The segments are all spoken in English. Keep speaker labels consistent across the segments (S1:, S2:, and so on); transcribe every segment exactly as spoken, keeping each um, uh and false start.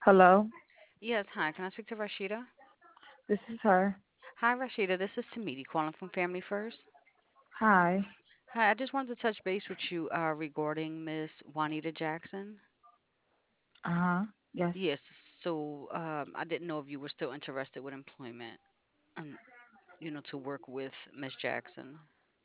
S1: Hello,
S2: Yes, hi. Can I speak to Rashida?
S1: this is her.
S2: Hi, Rashida. This is Tamiti calling from Family First.
S1: Hi.
S2: Hi, I just wanted to touch base with you uh, regarding Miss Juanita Jackson.
S1: Uh huh. Yes.
S2: Yes, so um, I didn't know if you were still interested with employment and, you know, to work with Miss Jackson.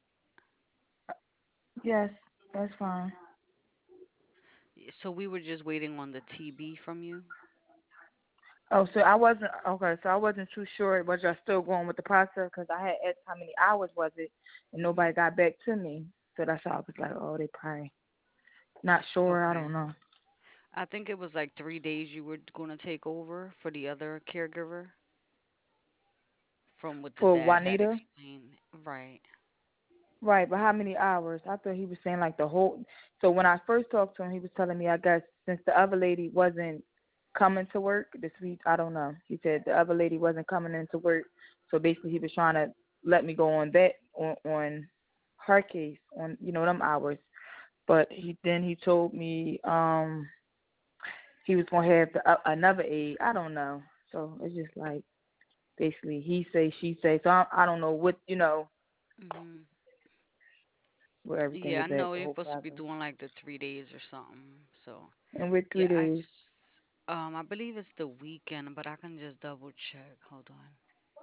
S1: Yes. That's fine.
S2: Y- So we were just waiting on the T B from you.
S1: Oh, so I wasn't okay. So I wasn't too sure. Was y'all still going with the process? Because I had asked how many hours was it, and
S2: Hmm.
S1: nobody got back to me. So that's why I was like, oh, they probably not sure. I don't
S2: Okay.
S1: know.
S2: I think it was like three days you were going to take over for the other caregiver from what the
S1: For
S2: dad had
S1: Juanita,
S2: explained. Right.
S1: right? But how many hours? I thought he was saying like the whole. So when I first talked to him, he was telling me, I guess since the other lady wasn't coming to work this week, I don't know. He said the other lady wasn't coming into work, so basically he was trying to let me go on that on on her case on you know them hours. But he then he told me um he was gonna have the, uh, another aide. I don't know. So it's just like basically he say she say. So I, I don't know what you know
S2: Hmm.
S1: where everything
S2: Yeah, I
S1: is at
S2: know
S1: the
S2: you're
S1: whole
S2: supposed to be
S1: process.
S2: doing like the three days or something. So
S1: And with three
S2: yeah, I
S1: days.
S2: s- um I believe it's the weekend, but I can just double check. Hold on.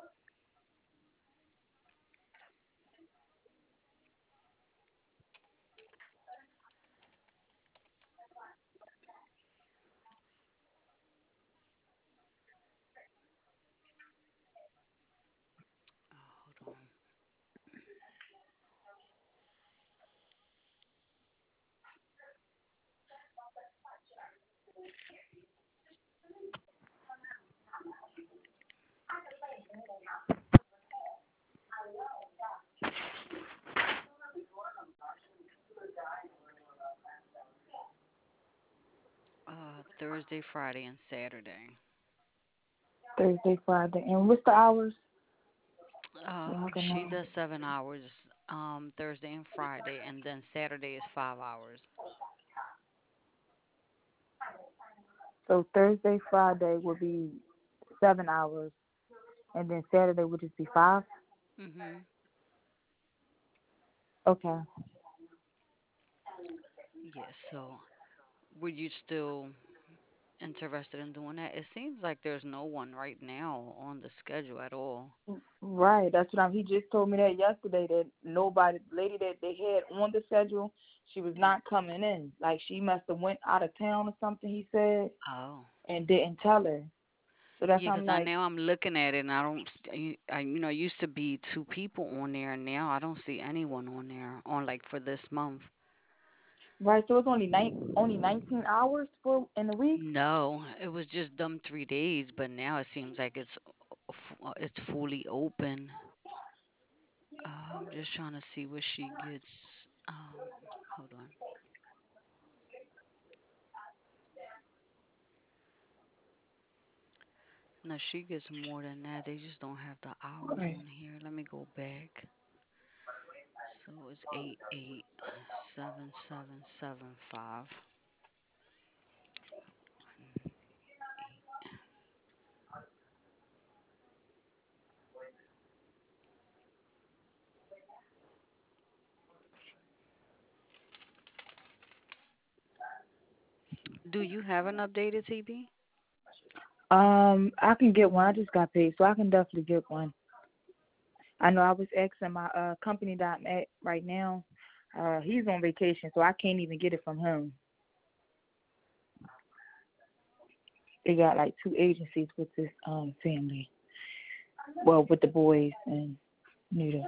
S2: Uh, hold on. Uh, Thursday, Friday, and Saturday.
S1: Thursday, Friday. And what's the hours? So I
S2: Um,
S1: can
S2: she
S1: know.
S2: does seven hours. Um, Thursday and Friday, and then Saturday is five hours.
S1: So Thursday, Friday would be seven hours, and then Saturday would just be five.
S2: Mm-hmm.
S1: Okay.
S2: Yes. So, were you still interested in doing that? It seems like there's no one right now on the schedule at all.
S1: Right. That's what I'm. He just told me that yesterday that nobody, the lady that they had on the schedule, she was not coming in. Like she must have went out of town or something. He said
S2: Oh.
S1: and didn't tell her. So that's
S2: Yeah,
S1: I'm
S2: because I
S1: like,
S2: now I'm looking at it and I don't, s- I, I- you know, used to be two people on there and now I don't see anyone on there on like for this month.
S1: right. So it's only nine, only nineteen hours for in the week.
S2: No, it was just them three days, but now it seems like it's f- uh, it's fully open. Uh, I'm just trying to see what she gets. Um, hold on. No, she gets more than that. They just don't have the hours
S1: Right.
S2: on here. Let me go back. So it's eight eight seven seven seven five. Do you have an updated T B?
S1: Um, I can get one. I just got paid, so I can definitely get one. I know I was asking my uh company that I'm at right now. Uh, he's on vacation, so I can't even get it from him. They got like two agencies with this um family. Well, with the boys and Nita.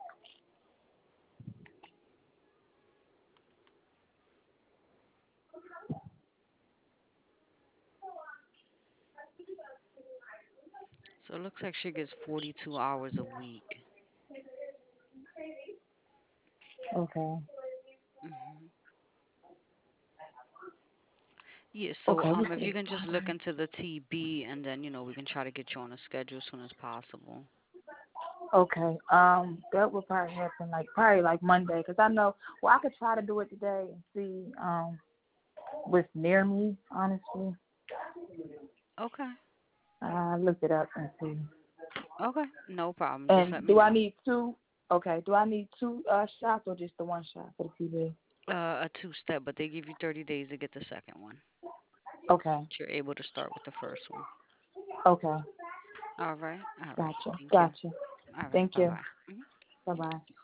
S2: So it looks like she gets forty-two hours a week.
S1: Okay.
S2: Hmm. Yeah, so
S1: Okay.
S2: um,
S1: What's
S2: if
S1: this?
S2: you can just look into the T B and then, you know, we can try to get you on a schedule as soon as possible.
S1: Okay. Um, that would probably happen like probably like Monday, cause I know. Well, I could try to do it today and see um what's near me. Honestly.
S2: Okay.
S1: I looked it up and see.
S2: Okay. No problem. Just let
S1: And
S2: me
S1: do I
S2: know.
S1: need two? Okay. Do I need two uh, shots or just the one shot for the T B?
S2: Uh, a two step, but they give you thirty days to get the second one.
S1: Okay.
S2: But you're able to start with the first one.
S1: Okay.
S2: All right. All right.
S1: Gotcha.
S2: Thank you.
S1: Gotcha.
S2: All right.
S1: Thank
S2: Bye
S1: you.
S2: bye.
S1: Bye bye.